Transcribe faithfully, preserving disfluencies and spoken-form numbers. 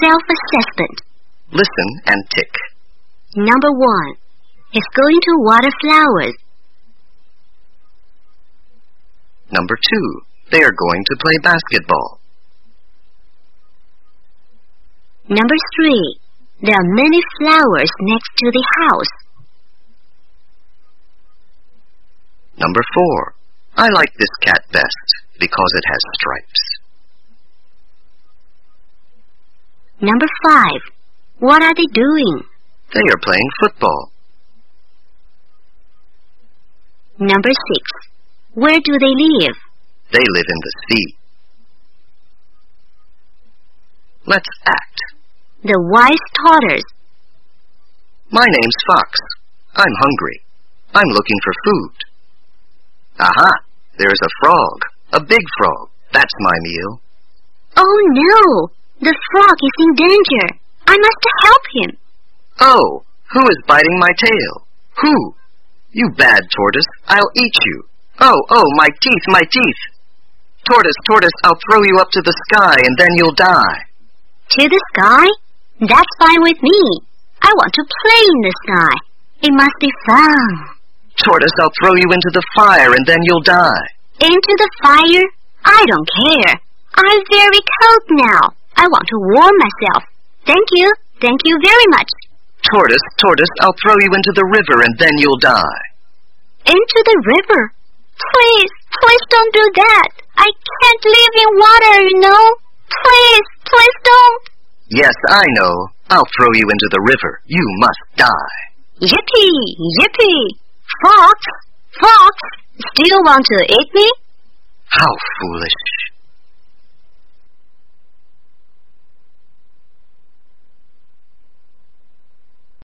self-assessment. Listen and tick. Number one. He's going to water flowers. Number two. They are going to play basketball. Number three. There are many flowers next to the house. Number four. I like this cat best because it has stripes. Number five. What are they doing? They are playing football. Number six. Where do they live? They live in the sea. Let's act. The wise tortoise. My name's Fox. I'm hungry. I'm looking for food. Aha! There's a frog. A big frog. That's my meal. Oh no! The frog is in danger. I must help him. Oh, who is biting my tail? Who? You bad tortoise, I'll eat you. Oh, oh, my teeth, my teeth. Tortoise, tortoise, I'll throw you up to the sky and then you'll die. To the sky? That's fine with me. I want to play in the sky. It must be fun. Tortoise, I'll throw you into the fire and then you'll die. Into the fire? I don't care. I'm very cold now. I want to warm myself. Thank you. Thank you very much. Tortoise, tortoise, I'll throw you into the river and then you'll die. Into the river? Please, please don't do that. I can't live in water, you know. Please, please don't. Yes, I know. I'll throw you into the river. You must die. Yippee, yippee. Fox, Fox, still want to eat me? How foolish.